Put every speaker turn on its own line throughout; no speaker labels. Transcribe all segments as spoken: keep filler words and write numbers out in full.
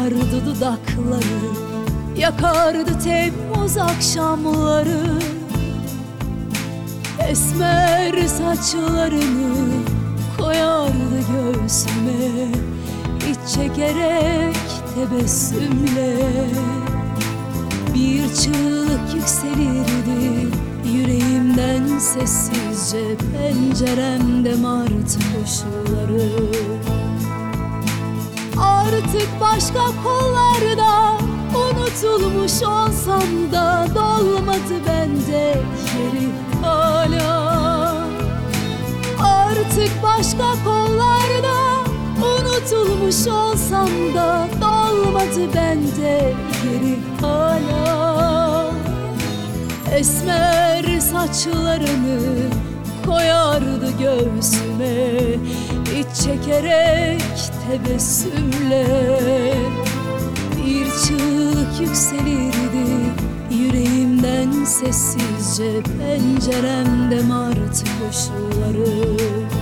yakardı dudakları, yakardı Temmuz akşamları. Esmer saçlarını koyardı göğsüme, iç çekerek tebessümle. Bir çığlık yükselirdi yüreğimden sessizce, penceremde martı koşuları. Artık başka kollarda unutulmuş olsam da, dolmadı bende yeri hala. Artık başka kollarda unutulmuş olsam da, dolmadı bende yeri hala. Esmer saçlarını koyardı göğsüme, iç çekerek tebessümle. Bir çığlık yükselirdi yüreğimden sessizce, penceremde martı koşuları.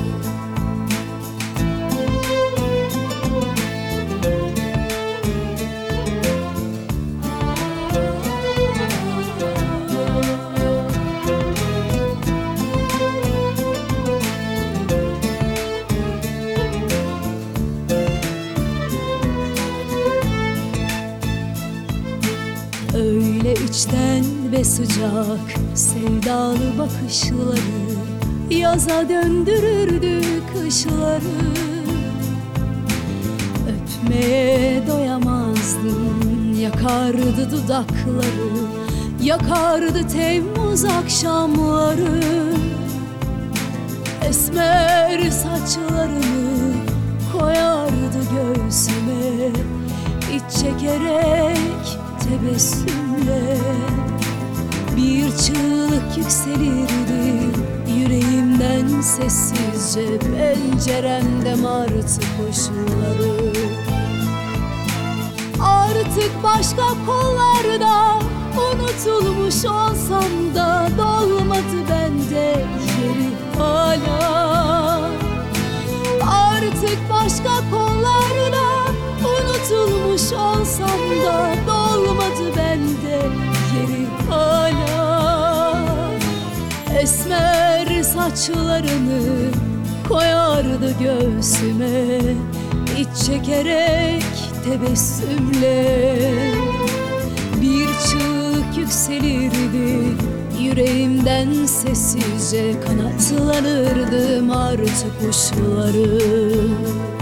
Öyle içten ve sıcak sevdalı bakışları yaza döndürürdü kışları. Öpmeye doyamazdım, yakardı dudakları, yakardı Temmuz akşamları. Esmer saçlarını koyardı göğsüme, iç çekerek tebessümle. Bir çığlık yükselirdi yüreğimden sessizce, penceremde martı koşuları. Artık başka kollarda unutulmuş olsam da, dolmadı bende yeri hala. Artık başka kollarda unutulmuş olsam da, dolmadı bende yeri hala. Esmer saçlarını koyardı göğsüme, iç çekerek tebessümle. Bir çığlık yükselirdi yüreğimden sessizce, kanatlanırdı martı kuşları.